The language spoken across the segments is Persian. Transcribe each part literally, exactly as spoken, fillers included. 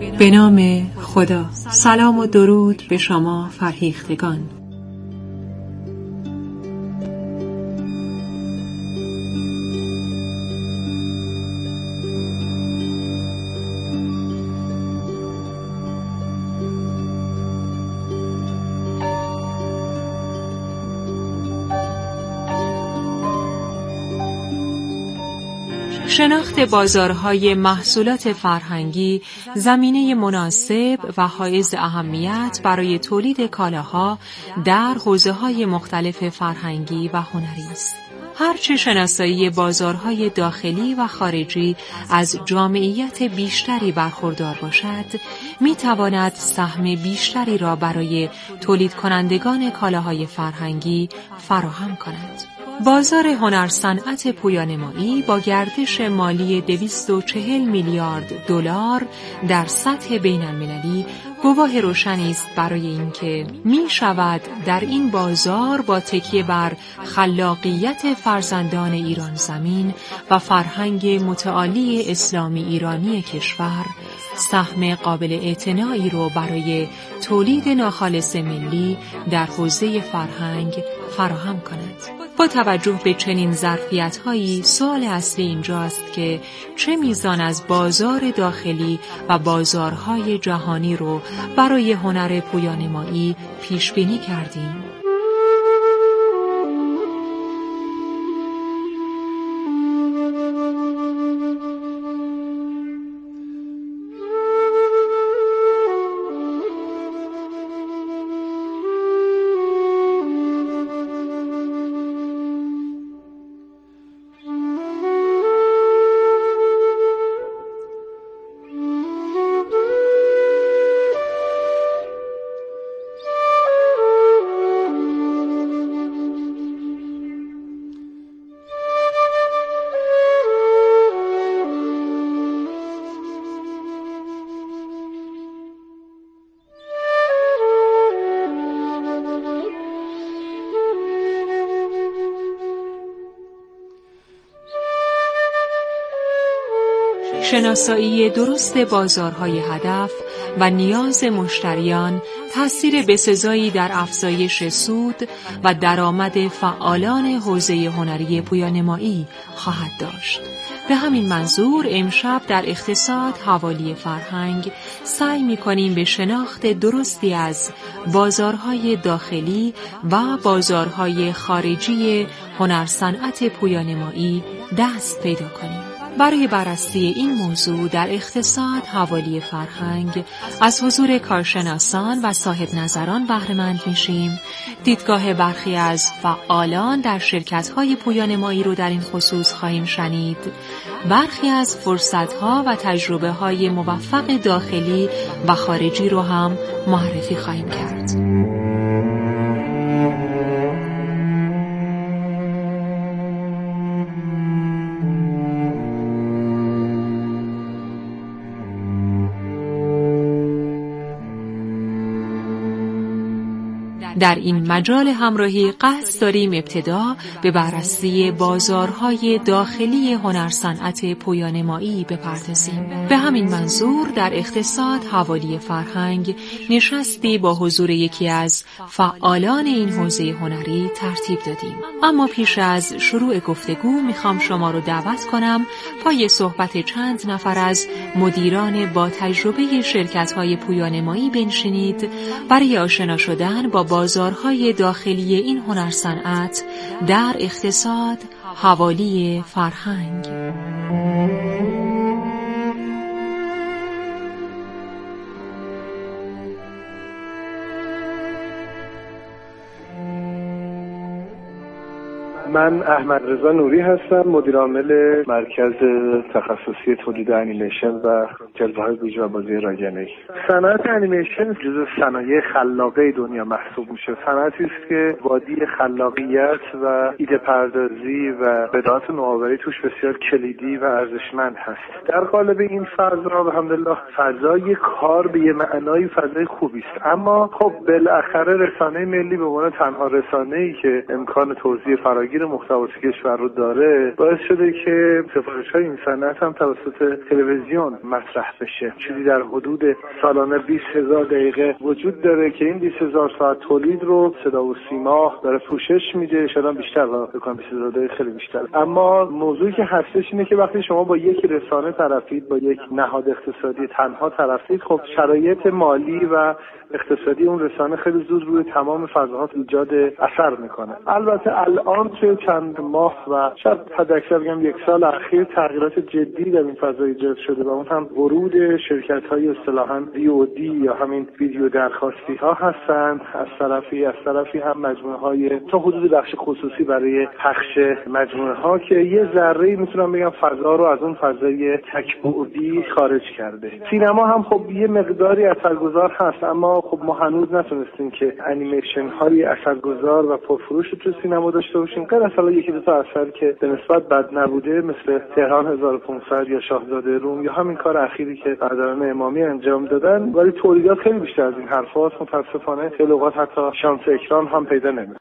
به نام خدا. سلام و درود به شما فرهیختگان. شناخت بازارهای محصولات فرهنگی زمینه مناسب و حائز اهمیت برای تولید کالاها در حوزه‌های مختلف فرهنگی و هنری است. هرچه شناسایی بازارهای داخلی و خارجی از جامعیت بیشتری برخوردار باشد، می‌تواند سهم بیشتری را برای تولید کنندگان کالاهای فرهنگی فراهم کند. بازار هنر صنعت پویانمایی با گردش مالی دویست و چهل میلیارد دلار در سطح بین المللی گواه روشنی است برای اینکه می شود در این بازار با تکیه بر خلاقیت فرزندان ایران زمین و فرهنگ متعالی اسلامی ایرانی کشور سهم قابل اعتنایی رو برای تولید ناخالص ملی در حوزه فرهنگ فراهم کند. با توجه به چنین ظرفیت‌هایی سوال اصلی اینجاست که چه میزان از بازار داخلی و بازارهای جهانی رو برای هنر پویانمایی پیش بینی کردیم؟ شناسایی درست بازارهای هدف و نیاز مشتریان تأثیر بسزایی در افزایش سود و درآمد فعالان حوزه هنری پویانمایی خواهد داشت. به همین منظور امشب در اقتصاد حوالی فرهنگ سعی می‌کنیم به شناخت درستی از بازارهای داخلی و بازارهای خارجی هنر صنعت پویانمایی دست پیدا کنیم. برای بررسی این موضوع در اقتصاد حوالی فرهنگ از حضور کارشناسان و صاحب نظران بهره‌مند میشیم. دیدگاه برخی از فعالان در شرکت‌های پویانمایی رو در این خصوص خواهیم شنید. برخی از فرصت‌ها و تجربه‌های موفق داخلی و خارجی رو هم معرفی خواهیم کرد. در این مجال همراهی قصد داریم ابتدا به بررسی بازارهای داخلی هنر صنعت پویانمایی بپردازیم. به همین منظور در اقتصاد حوالی فرهنگ نشستی با حضور یکی از فعالان این حوزه هنری ترتیب دادیم. اما پیش از شروع گفتگو میخوام شما رو دعوت کنم پای صحبت چند نفر از مدیران با تجربه شرکت‌های پویانمایی بنشینید برای آشنا شدن با بازارهای داخلی این هنر صنعت در اقتصاد حوالی فرهنگ. من احمد رضا نوری هستم، مدیر عامل مرکز تخصصی تولید انیمیشن و جلوه‌های ویژه و بازی راگنی. صنعت انیمیشن جزو صنایع خلاقه دنیا محسوب میشه. صنعتی است که وادی خلاقیت و ایده پردازی و بداعت نوآوری توش بسیار کلیدی و ارزشمند هست. در قالب این فضا الحمدلله فضای کار به یه معنای فضای خوبی است، اما خب بالاخره رسانه ملی به عنوان تنها رسانه‌ای که امکان توزیع فراگیر فراگیر محتوای کشور رو داره، باعث شده که سفارش‌های این صنعت هم توسط تلویزیون مطرح بشه. چیزی در حدود سالانه بیست هزار دقیقه وجود داره که این بیست هزار ساعت تولید رو صدا و سیما داره پوشش میده، شاید بیشتر واقعا بکنم بیست هزار دقیقه خیلی بیشتر. اما موضوعی که هستش اینه که وقتی شما با یک رسانه طرفید، با یک نهاد اقتصادی تنها طرفید، خب شرایط مالی و اقتصادی اون رسانه خیلی زود روی تمام فضاها ایجاد اثر میکنه. البته الان توی چند ماه و شاید حداکثر بگم یک سال اخیر تغییرات جدی در این فضا ایجاد شده و اون هم ورود شرکت‌های اصطلاحاً وی او دی یا همین ویدیو درخواستی ها هستند. از طرفی از طرفی هم مجموعه‌های تا حدود بخش خصوصی برای پخش مجموعه ها که یه ذره میتونم بگم فضا رو از اون فضای تک‌بعدی خارج کرده. سینما هم خب یه مقداری اثرگذار هست، اما خب ما هنوز نتونستیم که انیمیشن های اثرگذار و پرفروش رو تو سینما داشته باشیم، غیر از حالا یکی دو تا اثر که به نسبت بد نبوده مثل تهران هزار و پانصد یا شاهزاده روم یا همین کار اخیری که برادران امامی انجام دادن. ولی تولیدات خیلی بیشتر از این حرفاست. متاسفانه خیلی اوقات حتی شانس اکران هم پیدا نمیشه.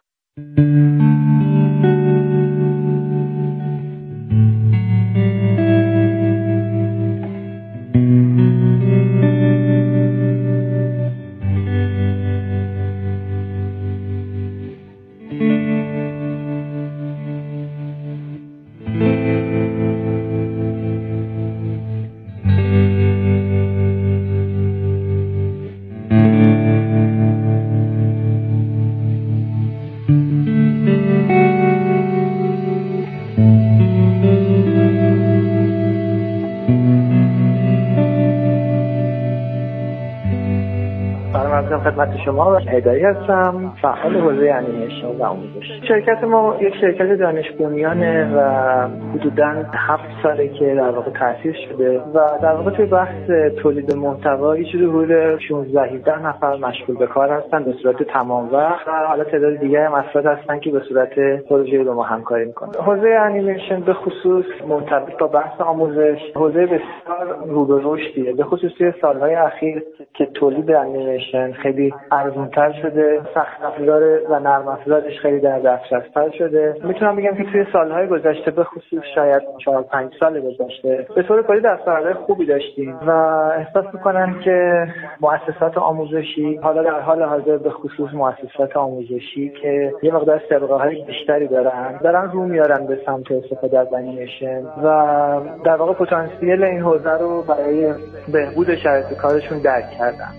خدمت شما هدایی هستم، فعال حوزه انیمیشن و آموزش. شرکت ما یک شرکت دانش بنیانه و حدوداً هفت ساله که در واقع تأسیس شده و در واقع توی بحث تولید محتوا یه چیزی حدود شانزده هفده نفر مشغول به کار هستن به صورت تمام وقت و حالا تعداد دیگه هم افراد هستن که به صورت پروژه‌ای با ما همکاری میکنن. حوزه انیمیشن به خصوص مرتبط با بحث آموزش حوزه بسیار رو به رشدیه، به خصوص توی سالهای اخیر که تولید انیمیشن خیلی ارزان‌تر شده، سخت افزار و نرم افزارش خیلی در دسترس‌تر شده. میتونم بگم که توی سالهای گذشته به خصوص شاید چهار پنج سال گذشته به طور کلی دستاوردهای خوبی داشتیم و احساس میکنم که مؤسسات آموزشی حالا در حال حاضر به خصوص مؤسسات آموزشی که یه مقدار سابقه‌های بیشتری دارن دارن رو میارن به سمت استفاده از انیمیشن و در واقع پتانسیل این حوزه رو برای بهبود شرایط کارشون درک کردن.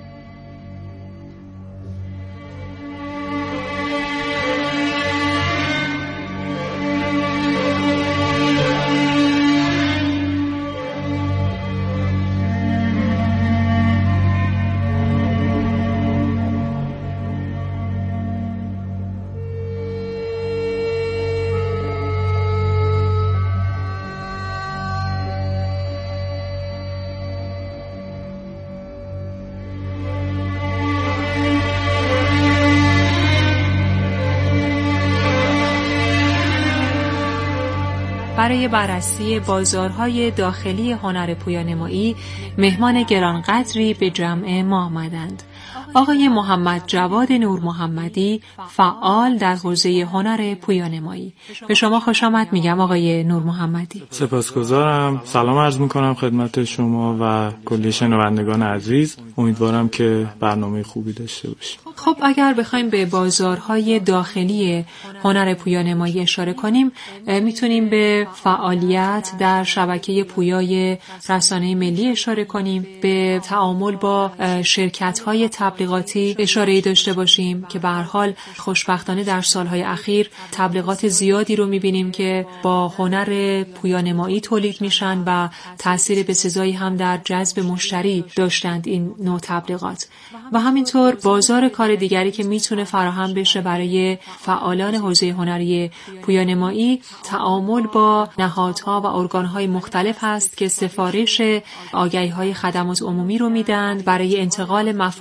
برای بررسی بازارهای داخلی هنر پویانمایی مهمان گرانقدری به جمع ما آمدند. آقای محمد جواد نور محمدی، فعال در حوزه هنر پویانمایی. به شما خوش آمد میگم آقای نور محمدی. سپاسگزارم. سلام عرض میکنم خدمت شما و کلی شنوندگان عزیز. امیدوارم که برنامه خوبی داشته باشیم. خب اگر بخوایم به بازارهای داخلی هنر پویانمایی اشاره کنیم، میتونیم به فعالیت در شبکه پویای رسانه ملی اشاره کنیم، به تعامل با شرکت‌های تبلیغاتی اشاره‌ای داشته باشیم که به هر حال خوشبختانه در سالهای اخیر تبلیغات زیادی رو می‌بینیم که با هنر پویانمایی تولید میشن و تأثیر بسزایی هم در جذب مشتری داشتند این نوع تبلیغات. و همینطور بازار کار دیگری که میتونه فراهم بشه برای فعالان حوزه هنری پویانمایی تعامل با نهادها و ارگان‌های مختلف هست که سفارش آگهی‌های خدمات عمومی رو میدن برای انتقال مفاهیمی به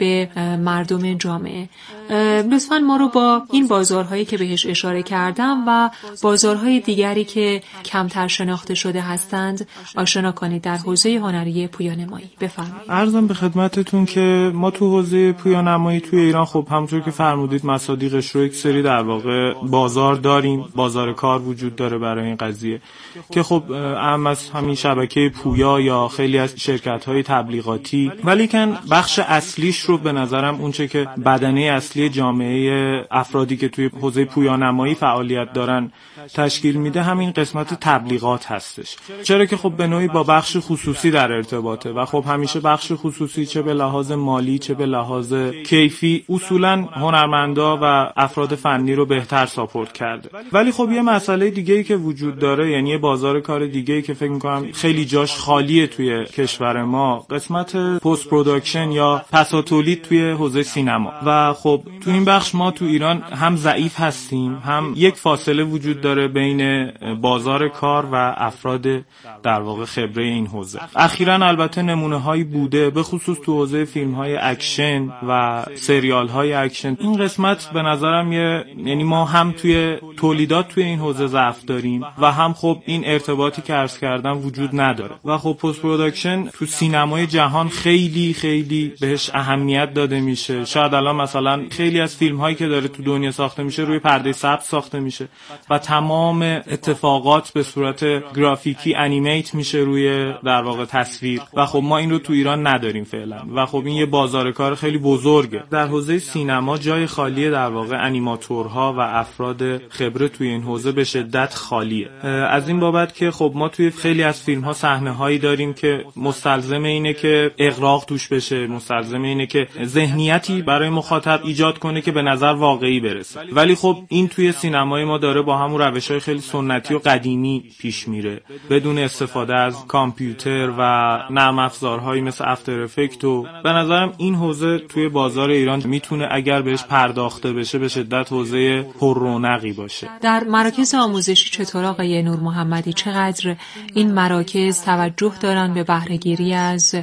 به مردم جامعه. لطفاً ما رو با این بازارهایی که بهش اشاره کردم و بازارهای دیگری که کمتر شناخته شده هستند آشنا کنید در حوزه هنری پویانمایی. بفرمایید. عرضم به خدمتتون که ما تو حوزه پویانمایی توی ایران خب همونطور که فرمودید مصادیقش رو یک سری در واقع بازار داریم، بازار کار وجود داره برای این قضیه که خب اهم از همین شبکه پویا یا خیلی از شرکت‌های تبلیغاتی، ولی کن بخش اصلیش رو به نظرم اونچه که بدنه اصلی جامعه افرادی که توی حوزه پویانمایی فعالیت دارن تشکیل میده همین قسمت تبلیغات هستش. چرا که خب به نوعی با بخش خصوصی در ارتباطه و خب همیشه بخش خصوصی چه به لحاظ مالی چه به لحاظ کیفی اصولاً هنرمندا و افراد فنی رو بهتر ساپورت کرده. ولی خب یه مسئله دیگه‌ای که وجود داره، یعنی یه بازار کار دیگه‌ای که فکر می‌کنم خیلی جاش خالیه توی کشور ما، قسمت پست پروداکشن یا پسا تولید توی حوزه سینما. و خب تو این بخش ما تو ایران هم ضعیف هستیم، هم یک فاصله وجود داره بین بازار کار و افراد در واقع خبره این حوزه. اخیراً البته نمونه‌هایی بوده، به خصوص تو حوزه فیلم‌های اکشن و سریال‌های اکشن. این قسمت به نظرم یه، یعنی ما هم توی تولیدات توی این حوزه ضعف داریم و هم خب این ارتباطی که عرض کردم وجود نداره. و خب پست پروداکشن تو سینمای جهان خیلی خیلی بهش اهمیت داده میشه. شاید الان مثلا خیلی از فیلم‌هایی که داره تو دنیا ساخته میشه روی پرده سبز ساخته میشه و تمام اتفاقات به صورت گرافیکی انیمیت میشه روی در واقع تصویر و خب ما این رو تو ایران نداریم فعلا و خب این یه بازار کار خیلی بزرگه. در حوزه سینما جای خالی در واقع انیماتورها و افراد خبره توی این حوزه به شدت خالیه. از این بابت که خب ما توی خیلی از فیلم‌ها صحنه‌هایی داریم که مستلزم اینه که اغراق توش بشه، مستلزم اینه که ذهنیتی برای مخاطب ایجاد کنه که به نظر واقعی برسه. ولی خب این توی سینمای ما داره با همون روش‌های خیلی سنتی و قدیمی پیش میره، بدون استفاده از کامپیوتر و نرم افزارهایی مثل افتر افکت. و به نظرم این حوزه توی بازار ایران میتونه اگر بهش پرداخته بشه به شدت حوزه پر رونقی باشه. در مراکز آموزشی چطور آقای نور محمدی، چقدر این مراکز توجه دارن به بهره‌گیری از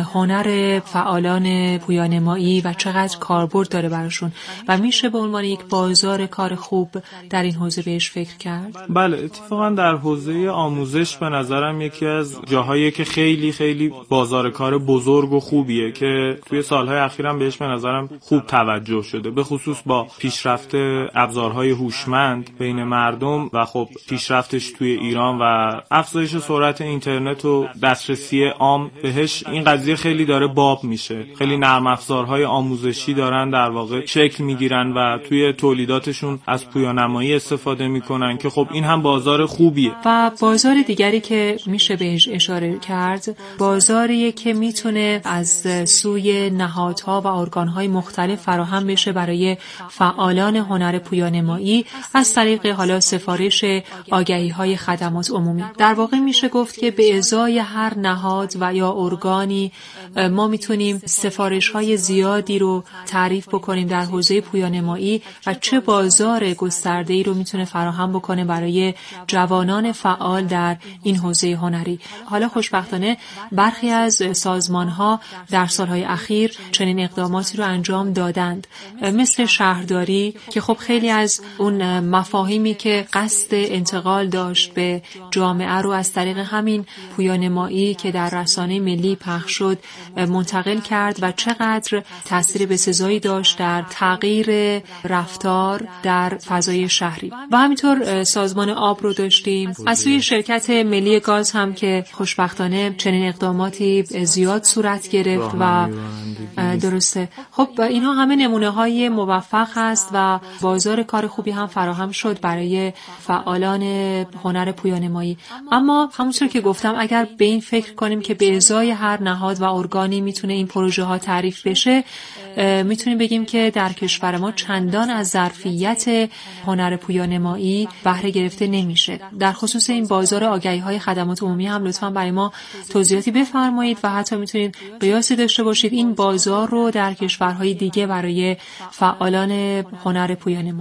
هنر فعالان پویانمایی و چقدر کاربرد داره براشون و میشه به عنوان یک بازار کار خوب در این حوزه بهش فکر کرد؟ بله، اتفاقا در حوزه آموزش به نظرم یکی از جاهایی که خیلی خیلی بازار کار بزرگ و خوبیه که توی سالهای اخیرم بهش به نظرم خوب توجه شده، به خصوص با پیشرفت ابزارهای هوشمند بین مردم و خب پیشرفتش توی ایران و افزایش سرعت اینترنت و دسترسی عام بهش. این قضیه خیلی داره باب میشه، خیلی نرم افزارهای آموزشی دارن در واقع شکل میگیرن و توی تولیداتشون از پویانمایی استفاده میکنن که خب این هم بازار خوبیه. و بازار دیگری که میشه بهش اشاره کرد بازاریه که میتونه از سوی نهادها و ارگانهای مختلف فراهم بشه برای فعالان هنر پویانمایی از طریق حالا سفارش آگهی‌های خدمات عمومی. در واقع میشه گفت که به ازای هر نهاد و یا ارگانی ما میتونیم سفارش‌های زیادی رو تعریف بکنیم در حوزه پویانمایی و چه بازار گسترده‌ای رو میتونه فراهم بکنه برای جوانان فعال در این حوزه هنری. حالا خوشبختانه برخی از سازمان‌ها در سالهای اخیر چنین اقداماتی رو انجام دادند، مثل شهرداری که خب خیلی از اون مفاهیمی که قصد انتقال داشت به جامعه رو از طریق همین پویانمایی که در رسانه ملی پخش شد منتقل کرد و چقدر تاثیر بسزایی داشت در تغییر رفتار در فضای شهری. و همینطور سازمان آب رو داشتیم، از سوی شرکت ملی گاز هم که خوشبختانه چنین اقداماتی زیاد صورت گرفت و درسته. خب اینها همه نمونه های موفق هست و بازار کار خوبی هم فراهم شد برای فعالان هنر پویانمایی. اما همونطور که گفتم اگر به این فکر کنیم که به ازای هر نهاد و ارگانی میتونه این پروژه ها تعریف بشه، میتونیم بگیم که در کشور ما چندان از ظرفیت هنر پویانمایی بهره گرفته نمیشه. در خصوص این بازار آگهی های خدمات عمومی هم لطفاً برای ما توضیحاتی بفرمایید و حتی میتونید قیاسی داشته باشید این بازار رو در کشورهای دیگه برای فعالان هنر پویانمایی.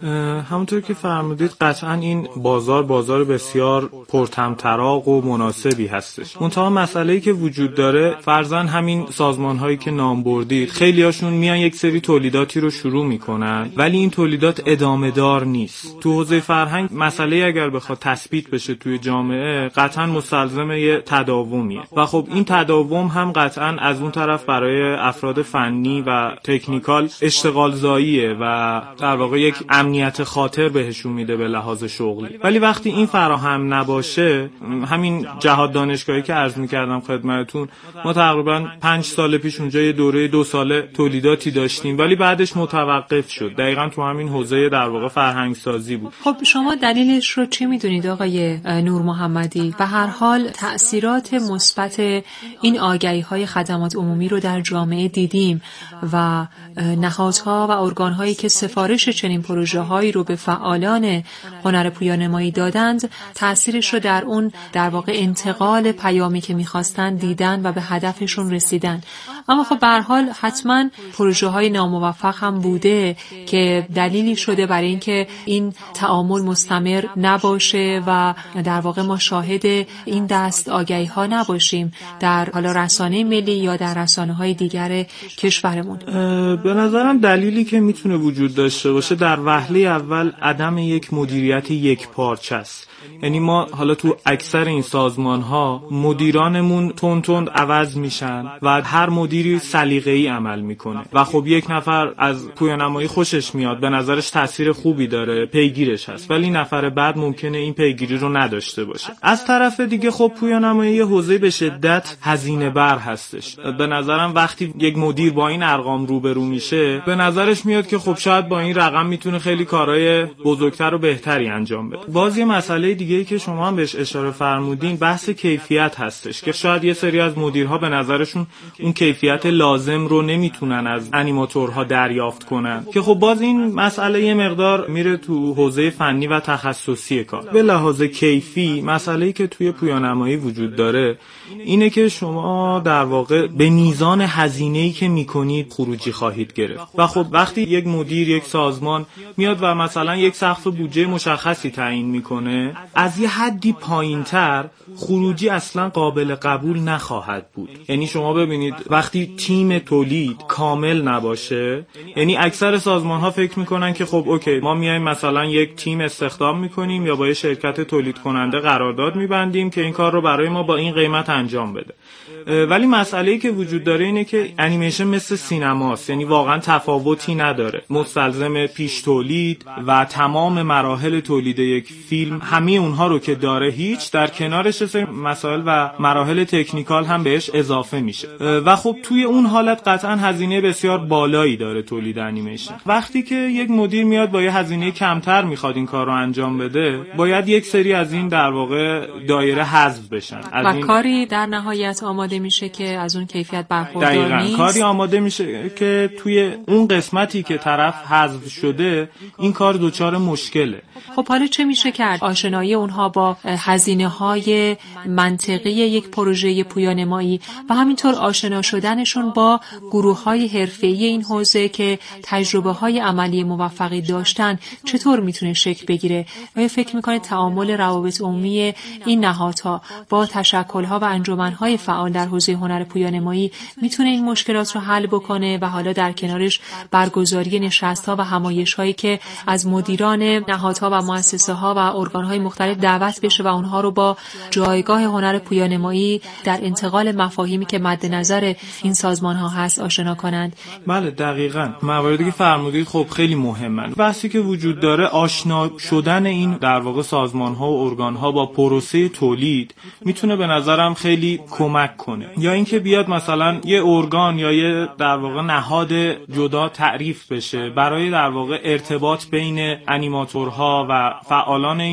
همونطور که فرمودید قطعا این بازار بازار بسیار پرطمطراق و مناسبی هستش. منتها مسئله‌ای که وجود داره فرضاً همین سازمان‌هایی که نام بردید خیلی هاشون میان یک سری تولیداتی رو شروع میکنن ولی این تولیدات ادامه دار نیست. تو حوزه فرهنگ مسئله اگر بخواد تثبیت بشه توی جامعه قطعا مستلزم یه تداومیه و خب این تداوم هم قطعا از اون طرف برای افراد فنی و تکنیکال اشتغال زاییه و در واقع یک امنیت خاطر بهشون میده به لحاظ شغلی. ولی وقتی این فراهم نباشه، همین جهاد دانشگاهی که عرض میکردم خدمتتون، ما تقریبا پنج سال پیش اونجا یه دوره دو ساله تولیداتی داشتیم ولی بعدش متوقف شد. دقیقاً تو همین حوزه در واقع فرهنگ سازی بود. خب شما دلیلش رو چی میدونید آقای نور محمدی؟ به هر حال تأثیرات مثبت این آگهی‌های خدمات عمومی رو در جامعه دیدیم و نهادها و ارگان‌هایی که سفارش چنین پروژه‌هایی رو به فعالان هنر پویانمایی دادند تأثیرش رو در اون در واقع انتقال پیامی که می‌خواستن دیدن و به هدفشون رسیدن. اما خب به هر حال حتما پروژه‌های ناموفق هم بوده که دلیلی شده برای اینکه این تعامل مستمر نباشه و در واقع ما شاهد این دست آگهی‌ها نباشیم در حالا رسانه ملی یا در رسانه‌های دیگر کشورمون. به نظرم دلیلی که میتونه وجود داشته باشه در وهله اول عدم یک مدیریت یک پارچه است. یعنی ما حالا تو اکثر این سازمان‌ها مدیرانمون تون تون عوض میشن و هر مدیری سلیقه‌ای عمل میکنه و خب یک نفر از پویانمایی خوشش میاد، به نظرش تاثیر خوبی داره، پیگیرش هست، ولی نفر بعد ممکنه این پیگیری رو نداشته باشه. از طرف دیگه خب پویانمایی یه حوزه به شدت هزینه بر هستش. به نظرم وقتی یک مدیر با این ارقام روبرو میشه به نظرش میاد که خب شاید با این رقم میتونه خیلی کارهای بزرگتر و بهتری انجام بده. باز یه مسئله دیگه‌ای که شما هم بهش اشاره فرمودین بحث کیفیت هستش که شاید یه سری از مدیرها به نظرشون اون کیفیت لازم رو نمیتونن از انیماتورها دریافت کنن که خب باز این مسئله یه مقدار میره تو حوزه فنی و تخصصی کار. به لحاظ کیفی مسئله‌ای که توی پویانمایی وجود داره اینه که شما در واقع به میزان هزینه‌ای که میکنید خروجی خواهید گرفت و خب وقتی یک مدیر یک سازمان میاد و مثلا یک سقف بودجه مشخصی تعیین میکنه از یه حدی پایینتر خروجی اصلا قابل قبول نخواهد بود. یعنی شما ببینید وقتی تیم تولید کامل نباشه، یعنی اکثر سازمان‌ها فکر میکنن که خب اوکی ما میایم مثلا یک تیم استخدام میکنیم یا با یه شرکت تولید کننده قرارداد میبندیم که این کار رو برای ما با این قیمت انجام بده. ولی مسئله‌ای که وجود داره اینه که انیمیشن مثل سینماست، یعنی واقعا تفاوتی نداره. مستلزم پیش تولید و تمام مراحل تولید یک فیلم همه اونها رو که داره هیچ، در کنارش مسائل و مراحل تکنیکال هم بهش اضافه میشه و خب توی اون حالت قطعا هزینه بسیار بالایی داره تولید انیمیشن. وقتی که یک مدیر میاد با یه هزینه کمتر میخواد این کار رو انجام بده باید یک سری از این در واقع دایره حذف بشن از و این... کاری در نهایت آماده میشه که از اون کیفیت برخوردار نیست. دقیقاً کاری آماده میشه که توی اون قسمتی که طرف حذف شده این کار دچار مشکله. خب حالا چه میشه کرد؟ آشنایی اونها با هزینه‌های منطقی یک پروژه پویانمایی و همینطور آشنا شدنشون با گروه‌های حرفه‌ای این حوزه که تجربه‌های عملی موفقی داشتن چطور میتونه شکل بگیره؟ آیا فکر میکنید تعامل روابط عمومی این نهادها با تشکل‌ها و انجمن‌های فعال در حوزه هنر پویانمایی میتونه این مشکلات رو حل بکنه و حالا در کنارش برگزاری نشست‌ها و همایش‌هایی که از مدیران نهادها و مؤسسه‌ها و ارگان‌های مختلف دعوت بشه و اونها رو با جایگاه هنر پویانمایی در انتقال مفاهیمی که مد نظر این سازمان‌ها هست آشنا کنند؟ بله دقیقاً. مواردی که فرمودید خب خیلی مهمن. بحثی که وجود داره آشنا شدن این در واقع سازمان‌ها و ارگان‌ها با پروسه تولید میتونه به نظرم خیلی کمک کنه. یا اینکه بیاد مثلا یه ارگان یا یه در واقع نهاد جدا تعریف بشه برای در واقع ارتباط بین انیماتورها و فعالان این حوزه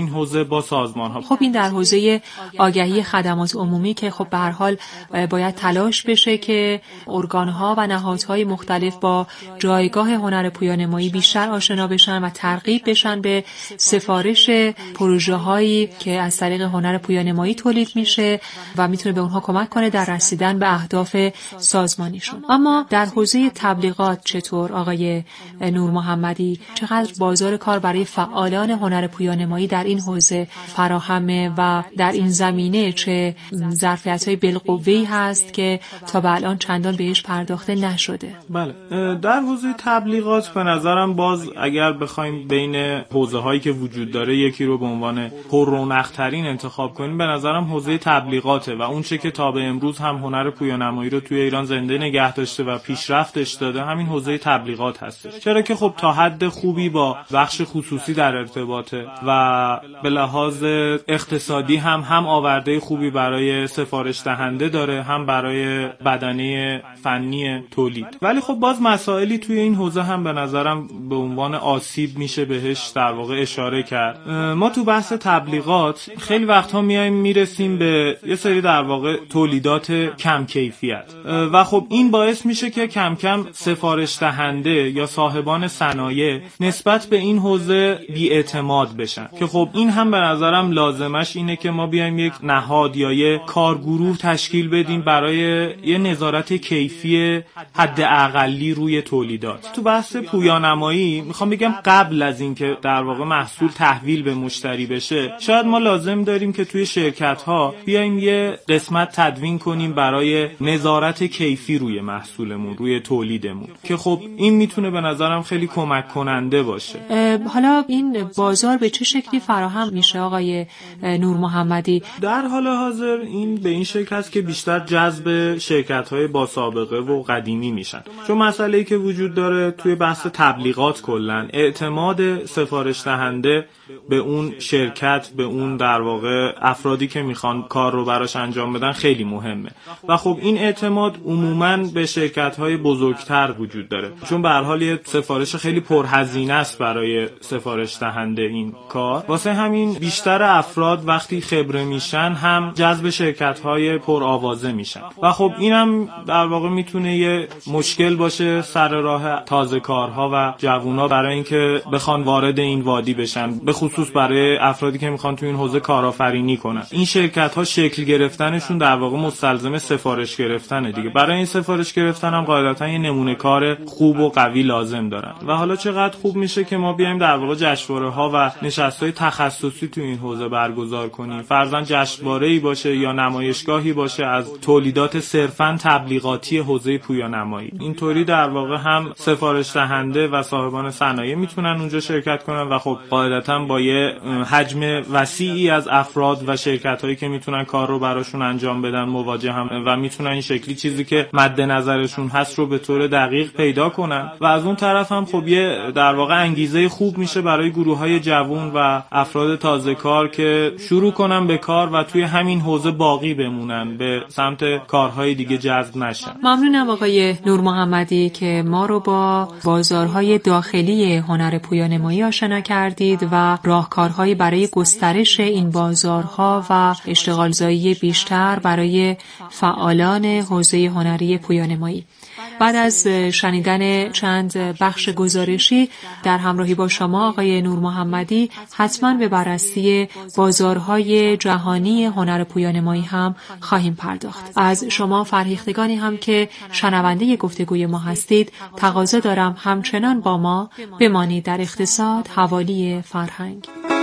با سازمان‌ها. خب این در حوزه آگهی خدمات عمومی که خب به هر حال باید تلاش بشه که ارگان‌ها و نهادهای مختلف با جایگاه هنر پویانمایی بیشتر آشنا بشن و ترغیب بشن به سفارش پروژه‌هایی که از طریق هنر پویانمایی تولید میشه و میتونه به اونها کمک کنه در رسیدن به اهداف سازمانیشون. اما در حوزه تبلیغات چطور آقای نور محمدی؟ چقدر بازار کار برای فعالان هنر پویانمایی در این حوزه فراهمه و در این زمینه چه ظرفیت‌های بالقوه‌ای هست که تا به الان چندان بهش پرداخته نشده؟ بله، در حوزه تبلیغات به نظرم باز اگر بخوایم بین حوزه‌هایی که وجود داره یکی رو به عنوان پررونق‌ترین انتخاب کنیم، به نظرم حوزه تبلیغاته و اون چه که تا به امروز هم هنر پویانمایی رو توی ایران زنده نگه داشته و پیشرفتش داده همین حوزه تبلیغات هستش. چرا که خب تا حد خوبی با بخش خصوصی در ارتباطه و به لحاظ اقتصادی هم هم آورده خوبی برای سفارش دهنده داره، هم برای بدنه فنی تولید. ولی خب باز مسائلی توی این حوزه هم به نظرم به عنوان آسیب میشه بهش در واقع اشاره کرد. ما تو بحث تبلیغات خیلی وقتها میایم میرسیم به یه سری در واقع تولیدات کم کیفیت و خب این باعث میشه که کم کم سفارش دهنده یا صاحبان صنایع نسبت به این حوزه بی‌اعتماد بشن که خب این هم به نظرم لازمش اینه که ما بیایم یک نهاد یا یک کارگروه تشکیل بدیم برای یه نظارت کیفی حد اقلی روی تولیدات. تو بحث پویانمایی میخوام بگم قبل از اینکه در واقع محصول تحویل به مشتری بشه شاید ما لازم داریم که توی شرکت ها بیایم یه قسمت تدوین کنیم برای نظارت کیفی روی محصولمون، روی تولیدمون که خب این میتونه به نظرم خیلی کمک کننده باشه. حالا این بازار به چه شکلی فراهم میشه آقای نور محمدی؟ در حال حاضر این به این شکل است که بیشتر جذب شرکت‌های با سابقه و قدیمی میشن. چون مسئله‌ای که وجود داره توی بحث تبلیغات کلاً اعتماد سفارش دهنده به اون شرکت، به اون در واقع افرادی که میخوان کار رو براش انجام بدن خیلی مهمه و خب این اعتماد عموماً به شرکت‌های بزرگتر وجود داره چون به هر حال یه سفارش خیلی پرهزینه است برای سفارش دهنده این کار. واسه همین بیشتر افراد وقتی خبره میشن هم جذب شرکت‌های پرآوازه میشن و خب اینم در واقع میتونه یه مشکل باشه سر راه تازه کارها و جوونا برای اینکه بخوان وارد این وادی بشن، به خصوص برای افرادی که میخوان تو این حوزه کارآفرینی کنن. این شرکت‌ها شکل گرفتنشون در واقع مستلزم سفارش گرفتنه دیگه. برای این سفارش گرفتن هم قاعدتاً یه نمونه کار خوب و قوی لازم دارن و حالا چقدر خوب میشه که ما بیایم در واقع جشنواره‌ها و نشست‌های تخصصی تو این حوزه برگزار کنیم. فرضاً جشنواره‌ای باشه یا نمایشگاهی باشه از تولیدات صرفاً تبلیغاتی حوزه پویانمایی. اینطوری در واقع هم سفارش دهنده و صاحبان صنایع میتونن اونجا شرکت کنن و خب قاعدتاً با یه حجم وسیعی از افراد و شرکت‌هایی که میتونن کار رو براشون انجام بدن مواجه هم و میتونن این شکلی چیزی که مد نظرشون هست رو به طور دقیق پیدا کنن و از اون طرف هم خب یه در واقع انگیزه خوب میشه برای گروه‌های جوان و افراد تازه کار که شروع کنن به کار و توی همین حوزه باقی بمونن، به سمت کارهای دیگه جذب نشن. ممنونم آقای نور محمدی که ما رو با بازارهای داخلی هنر پویانمایی آشنا کردید و راهکارهایی برای گسترش این بازارها و اشتغالزایی بیشتر برای فعالان حوزه هنری پویانمایی. بعد از شنیدن چند بخش گزارشی در همراهی با شما آقای نور محمدی حتما به بررسی بازارهای جهانی هنر پویانمایی هم خواهیم پرداخت. از شما فرهیختگانی هم که شنونده گفتگوی ما هستید تقاضا دارم همچنان با ما بمانید در اقتصاد حوالی فرهنگ.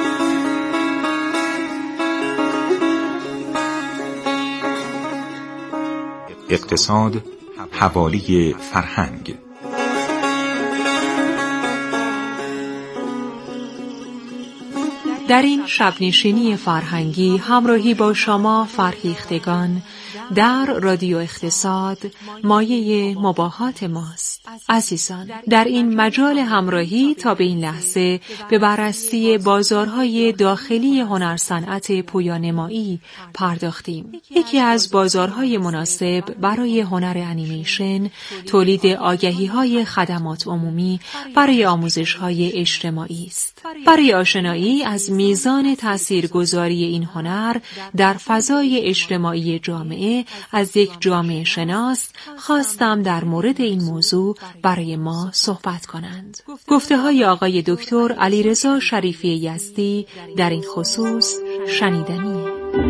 اقتصاد حوالی فرهنگ. در این شبنشینی فرهنگی همراهی با شما فرهیختگان در رادیو اقتصاد مایه مباهات ماست. عزیزان، در این مجال همراهی تا به این لحظه به بررسی بازارهای داخلی هنر صنعت پویانمایی پرداختیم. یکی از بازارهای مناسب برای هنر انیمیشن تولید آگهی‌های خدمات عمومی برای آموزش‌های اجتماعی است. برای آشنایی از میزان تاثیرگذاری این هنر در فضای اجتماعی جامعه از یک جامعه شناس خواستم در مورد این موضوع برای ما صحبت کنند. گفته های آقای دکتر علیرضا شریفی یزدی در این خصوص شنیدنیه.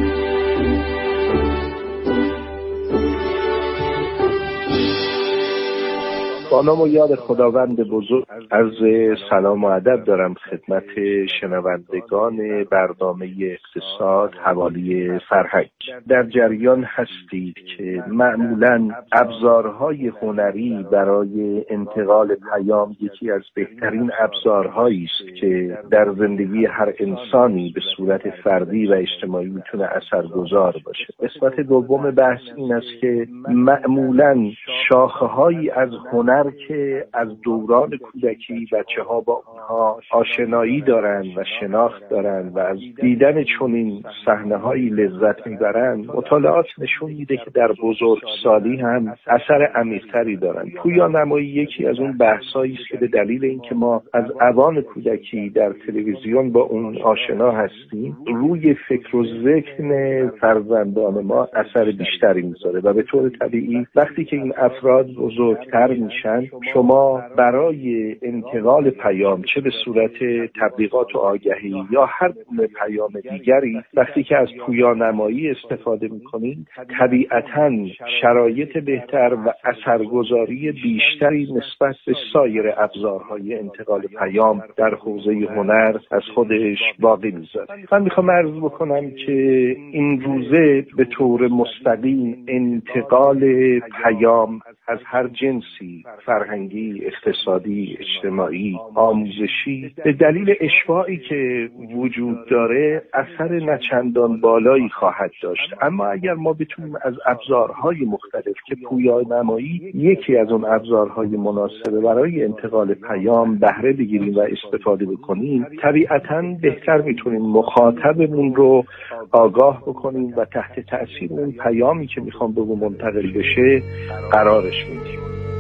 با نام و یاد خداوند بزرگ عرض سلام و ادب دارم خدمت شنوندگان برنامه اقتصاد حوالی فرهنگ. در جریان هستید که معمولاً ابزارهای هنری برای انتقال پیام یکی از بهترین ابزارهایی است که در زندگی هر انسانی به صورت فردی و اجتماعی میتونه اثرگذار باشه. قسمت دوم بحث این است که معمولاً شاخه‌هایی از هنر که از دوران کودکی بچه‌ها با اونها آشنایی دارن و شناخت دارن و از دیدن چنین صحنه‌هایی لذت میبرن، مطالعات نشون میده که در بزرگسالی هم اثر عمیق‌تری دارن. پویانمایی یکی از اون بحثایی است که به دلیل اینکه ما از اوان کودکی در تلویزیون با اون آشنا هستیم، روی فکر و ذهن فرزندان ما اثر بیشتری میذاره و به طور طبیعی وقتی که این افراد بزرگتر میشن، شما برای انتقال پیام چه به صورت تبلیغات و آگهی یا هر گونه پیام دیگری وقتی که از پویانمایی استفاده میکنید، طبیعتاً شرایط بهتر و اثرگذاری بیشتری نسبت به سایر ابزارهای انتقال پیام در حوزه هنر از خودش باقی میذاره. من میخوام عرض بکنم که این روزه به طور مستقیم انتقال پیام از هر جنسی، فرهنگی، اقتصادی، اجتماعی، آموزشی، به دلیل اشباعی که وجود داره اثر نچندان بالایی خواهد داشت. اما اگر ما بتونیم از ابزارهای مختلف که پویانمایی یکی از اون ابزارهای مناسبه برای انتقال پیام بهره بگیریم و استفاده بکنیم، طبیعتاً بهتر میتونیم مخاطبمون رو آگاه بکنیم و تحت تأثیر اون پیامی که میخوام به اون منتقل بشه قرارش میدیم.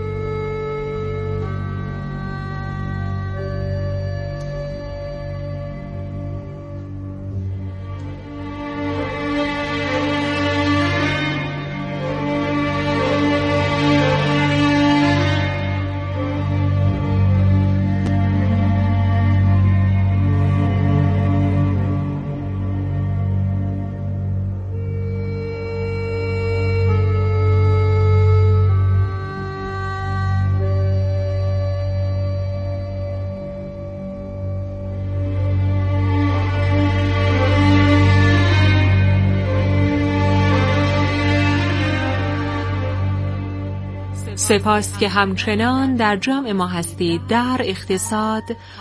سپاس که همچنان در جمع ما هستید در اقتصاد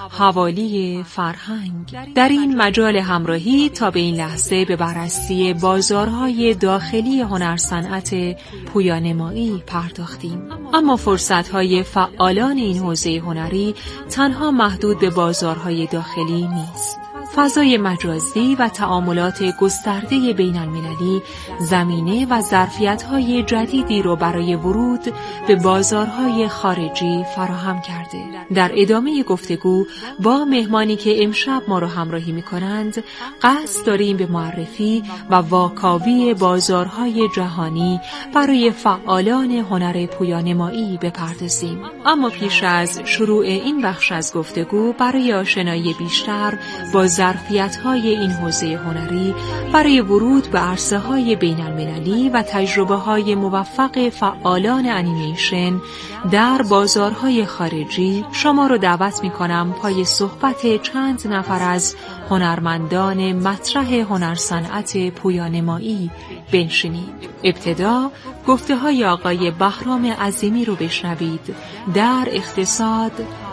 حوالی فرهنگ. در این مجال همراهی تا به این لحظه به بررسی بازارهای داخلی هنر صنعت پویانمایی پرداختیم. اما فرصتهای فعالان این حوزه هنری تنها محدود به بازارهای داخلی نیست. فضای مجازی و تعاملات گسترده بین المللی زمینه و ظرفیت‌های جدیدی رو برای ورود به بازارهای خارجی فراهم کرده. در ادامه گفتگو با مهمانی که امشب ما رو همراهی می‌کنند، قصد داریم به معرفی و واکاوی بازارهای جهانی برای فعالان هنر پویانمایی بپردازیم. اما پیش از شروع این بخش از گفتگو، برای آشنایی بیشتر با ظرفیت‌های این حوزه هنری برای ورود به عرصه‌های بین‌المللی و تجربه‌های موفق فعالان انیمیشن در بازارهای خارجی، شما رو دعوت می‌کنم پای صحبت چند نفر از هنرمندان مطرح هنر صنعت پویانمایی بنشینید. ابتدا گفته‌های آقای بهرام عظیمی رو بشنوید در اقتصاد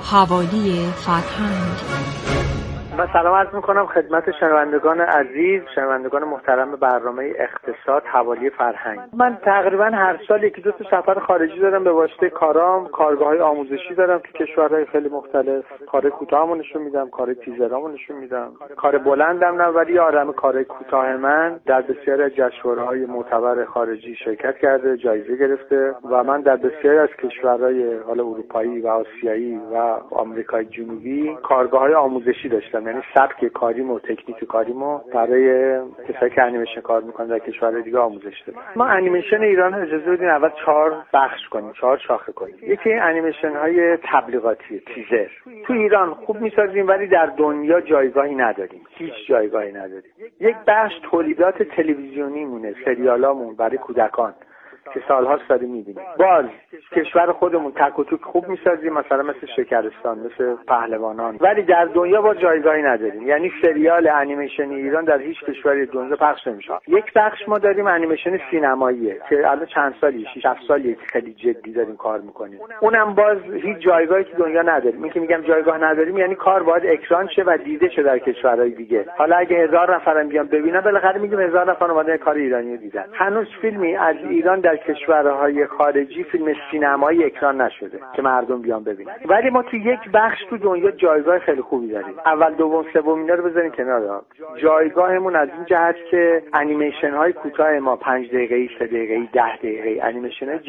حوالی فرهنگ. من سلام عرض میکنم خدمت شنوندگان عزیز، شنوندگان محترم برنامه اقتصاد حوالی فرهنگ. من تقریبا هر سال یکی دو تا سفر خارجی دارم به واسطه کارام، کارگاه‌های آموزشی دارم تو کشورهای خیلی مختلف. کار کوتاهمو نشون میدم، کار تیزرامو نشون میدم. کار بلندم نه، ولی آدم کار کوتاه من در بسیاری از جشنواره‌های معتبر خارجی شرکت کرده، جایزه گرفته و من در بسیاری از کشورهای حالا اروپایی و آسیایی و آمریکای جنوبی کارگاه‌های آموزشی داشتم. یعنی سبک کاریمو و تکنیک کاریمو برای کسایی که انیمیشن کار میکنن در کشورهای دیگه آموزش دادیم. ما انیمیشن ایران اجازه بدیم اول چهار بخش کنیم، چهار شاخه کنیم. یکی انیمیشن های تبلیغاتی، تیزر. تو ایران خوب میسازیم ولی در دنیا جایگاهی نداریم، هیچ جایگاهی نداریم. یک بخش تولیدات تلویزیونی مونه، سریالامون برای کودکان که سالهاست داریم میبینیم. باز کشور خودمون تک و توک خوب میسازیم، مثلا مثل شکرستان، مثل پهلوانان، ولی در دنیا با جایگاهی نداریم. یعنی سریال انیمیشنی ایران در هیچ کشوری دنیا پخش نمیشه. یک بخش ما داریم انیمیشن سینماییه که الان چند سالی شش هفت سالیه که خیلی جدی داریم کار میکنیم. اونم باز هیچ جایگاهی که دنیا نداریم. این که میگم جایگاه نداریم یعنی کار باید اکران شه و دیده شه در کشورهای دیگه. حالا اگه هزار نفرم بیان ببینن بالاخره میگیم هزار نفر اومدن کار ایرانی دیدن. هنوز فیلمی از ایران در کشورهای خارجی فیلم سینمایی اکران نشده که مردم بیان ببینن. ولی ما تو یک بخش تو دنیا جایگاه خیلی خوبی داریم. اول دوم سوم اینا رو بذاریم کنار. جایگاهمون از این جهت که انیمیشن های کوتاه ما پنج دقیقه‌ای، سه دقیقه‌ای، ده دقیقه‌ای انیمیشن